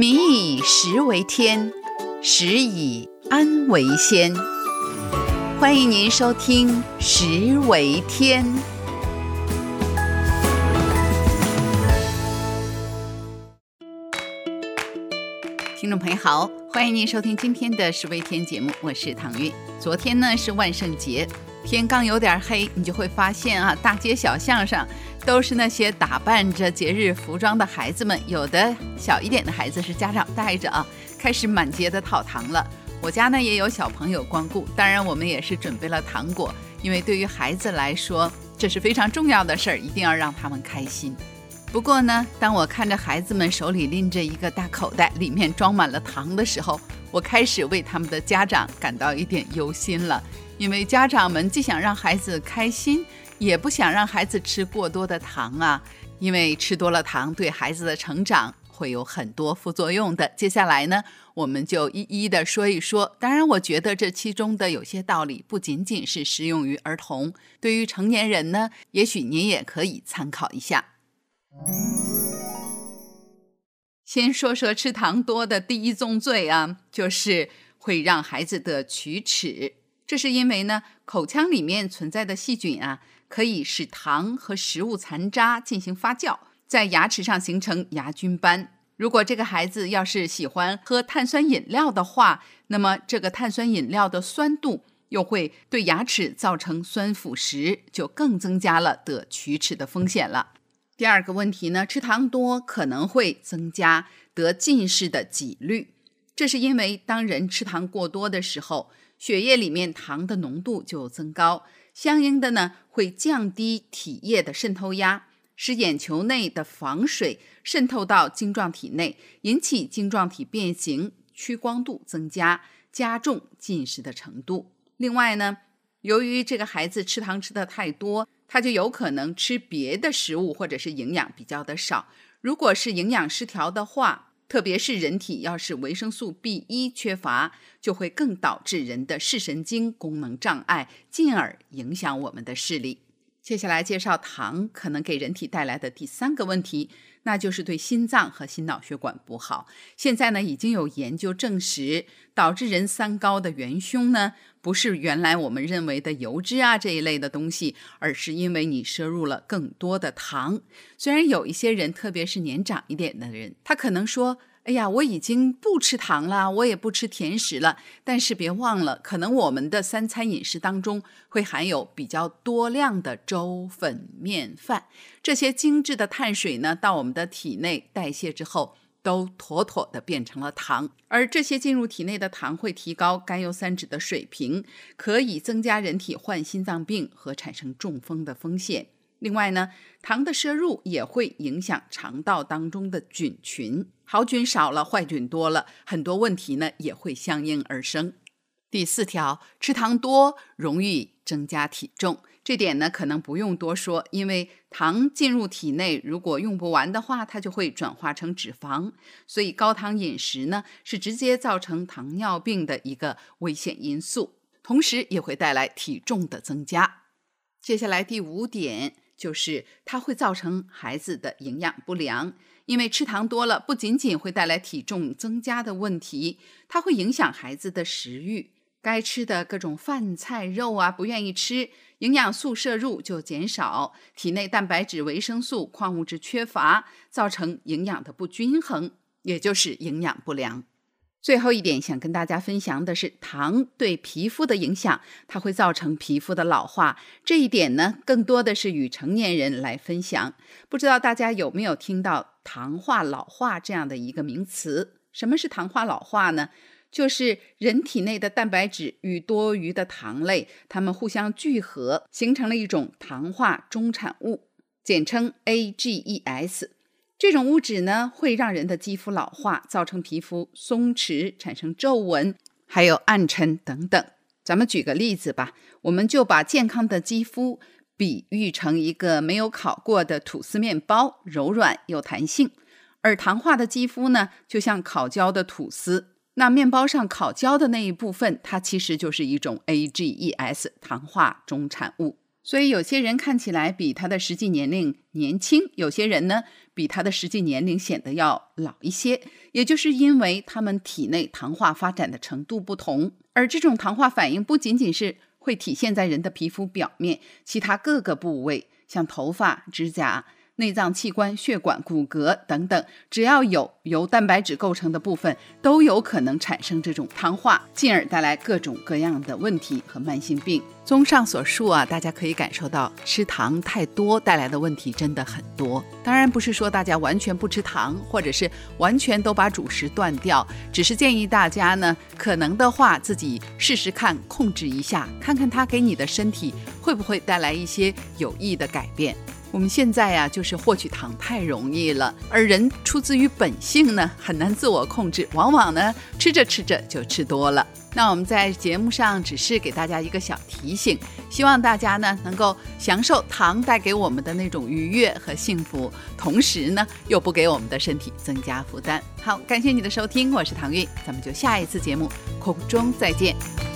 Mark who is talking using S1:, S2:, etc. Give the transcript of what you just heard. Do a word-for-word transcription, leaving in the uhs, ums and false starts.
S1: 民以食为天，食以安为先。欢迎您收听食为天。听众朋友好，欢迎您收听今天的食为天节目，我是唐韵。昨天呢是万圣节，天刚有点黑，你就会发现啊，大街小巷上都是那些打扮着节日服装的孩子们，有的小一点的孩子是家长带着啊，开始满街的讨糖了。我家呢也有小朋友光顾，当然我们也是准备了糖果，因为对于孩子来说，这是非常重要的事儿，一定要让他们开心。不过呢，当我看着孩子们手里拎着一个大口袋，里面装满了糖的时候，我开始为他们的家长感到一点忧心了。因为家长们既想让孩子开心，也不想让孩子吃过多的糖啊，因为吃多了糖对孩子的成长会有很多副作用的。接下来呢，我们就一一的说一说。当然我觉得这其中的有些道理不仅仅是适用于儿童，对于成年人呢，也许您也可以参考一下。先说说吃糖多的第一宗罪啊，就是会让孩子得龋齿。这是因为呢，口腔里面存在的细菌啊，可以使糖和食物残渣进行发酵，在牙齿上形成牙菌斑。如果这个孩子要是喜欢喝碳酸饮料的话，那么这个碳酸饮料的酸度又会对牙齿造成酸腐蚀，就更增加了得龋齿的风险了。第二个问题呢，吃糖多可能会增加得近视的几率。这是因为当人吃糖过多的时候，血液里面糖的浓度就增高，相应的呢会降低体液的渗透压，使眼球内的房水渗透到晶状体内，引起晶状体变形，屈光度增加，加重近视的程度。另外呢，由于这个孩子吃糖吃的太多，他就有可能吃别的食物或者是营养比较的少。如果是营养失调的话，特别是人体要是维生素 B 一 缺乏，就会更导致人的视神经功能障碍，进而影响我们的视力。接下来介绍糖可能给人体带来的第三个问题，那就是对心脏和心脑血管不好。现在呢，已经有研究证实，导致人三高的元凶呢，不是原来我们认为的油脂啊这一类的东西，而是因为你摄入了更多的糖。虽然有一些人，特别是年长一点的人，他可能说，哎呀，我已经不吃糖了，我也不吃甜食了，但是别忘了，可能我们的三餐饮食当中会含有比较多量的粥、粉、面、饭，这些精致的碳水呢，到我们的体内代谢之后，都妥妥的变成了糖，而这些进入体内的糖会提高甘油三酯的水平，可以增加人体患心脏病和产生中风的风险。另外呢，糖的摄入也会影响肠道当中的菌群，好菌少了，坏菌多了，很多问题呢也会相应而生。第四条，吃糖多容易增加体重。这点呢可能不用多说，因为糖进入体内，如果用不完的话，它就会转化成脂肪，所以高糖饮食呢是直接造成糖尿病的一个危险因素，同时也会带来体重的增加。接下来第五点，就是它会造成孩子的营养不良，因为吃糖多了，不仅仅会带来体重增加的问题，它会影响孩子的食欲，该吃的各种饭菜肉啊不愿意吃，营养素摄入就减少，体内蛋白质、维生素、矿物质缺乏，造成营养的不均衡，也就是营养不良。最后一点想跟大家分享的是糖对皮肤的影响，它会造成皮肤的老化，这一点呢更多的是与成年人来分享。不知道大家有没有听到糖化老化这样的一个名词？什么是糖化老化呢？就是人体内的蛋白质与多余的糖类，它们互相聚合，形成了一种糖化中产物，简称 A G E S。这种物质呢，会让人的肌肤老化，造成皮肤松弛，产生皱纹，还有暗沉等等。咱们举个例子吧，我们就把健康的肌肤比喻成一个没有烤过的吐司面包，柔软有弹性，而糖化的肌肤呢，就像烤焦的吐司。那面包上烤焦的那一部分，它其实就是一种 A G E S 糖化中产物。 所以有些人看起来比他的实际年龄年轻，有些人呢比他的实际年龄显得要老一些，也就是因为他们体内糖化发展的程度不同。而这种糖化反应不仅仅是会体现在人的皮肤表面，其他各个部位，像头发、指甲、内脏器官、血管、骨骼等等，只要有由蛋白质构成的部分，都有可能产生这种糖化，进而带来各种各样的问题和慢性病。综上所述啊，大家可以感受到吃糖太多带来的问题真的很多。当然不是说大家完全不吃糖，或者是完全都把主食断掉，只是建议大家呢，可能的话自己试试看，控制一下，看看它给你的身体会不会带来一些有益的改变。我们现在呀、啊，就是获取糖太容易了，而人出自于本性呢，很难自我控制，往往呢吃着吃着就吃多了。那我们在节目上只是给大家一个小提醒，希望大家呢能够享受糖带给我们的那种愉悦和幸福，同时呢又不给我们的身体增加负担。好，感谢你的收听，我是唐韵，咱们就下一次节目空中再见。